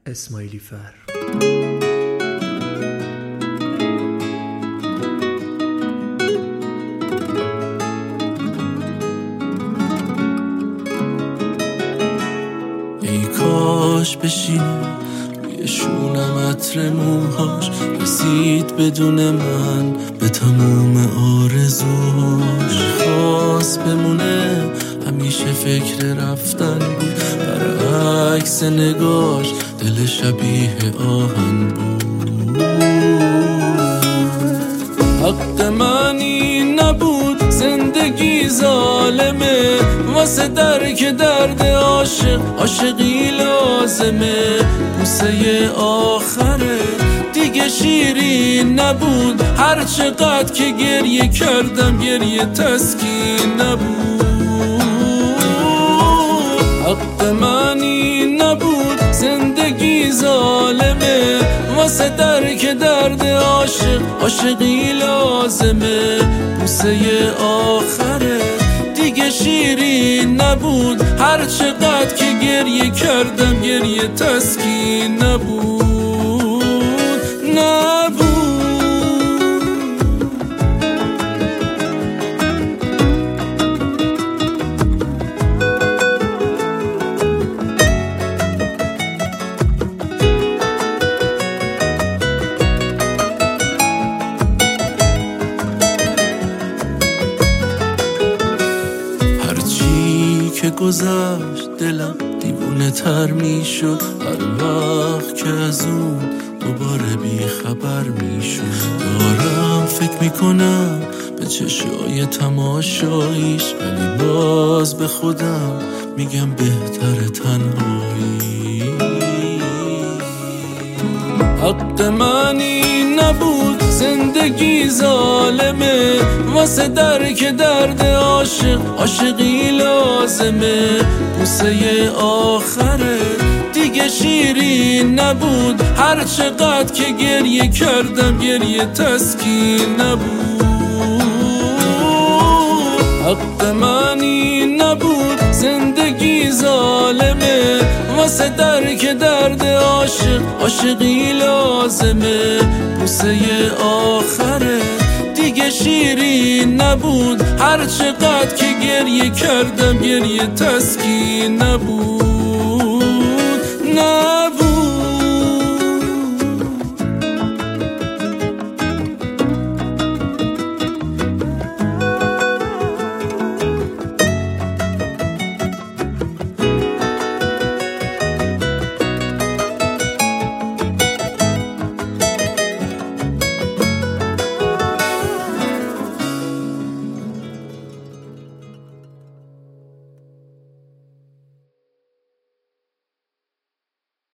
اسماعیلی فر. ای کاش بشینه روی شونم عطر موهاش، رسید بدون من به تموم آرزوهاش. خواست بمونه همیشه فکر رفتن بود، برعکس نگاش دل شبیه آهن بود. حق منی نبود زندگی ظالمه، واسه درک درد عاشقی لازمه. بوسه آخره دیگه شیرین نبود، هر چقدر که گریه کردم گریه تسکین نبود. حق منی نبود زندگی ظالمه، واسه درک درد عاشقی لازمه. بوسه آخره دیگه شیرین نبود، هر چقدر که گریه کردم گریه تسکین نبود. که گذشت دلم دیوونه تر می شد، هر وقت که از اون دوباره بی خبر می شد. دارم فکر می کنم به چشای تماشاییش، ولی باز به خودم میگم بهتر تنهایی. حق منی نبود زندگی ظالمه، واسه درک درد عاشقی لازمه. بوسه آخره دیگه شیرین نبود، هر چقدر که گریه کردم گریه تسکین نبود. حق منی نبود زندگی ظالمه، واسه درک درد عاشقی لازمه. بوسه آخره دیگه شیرین نبود، هر چقدر که گریه کردم گریه تسکین نبود.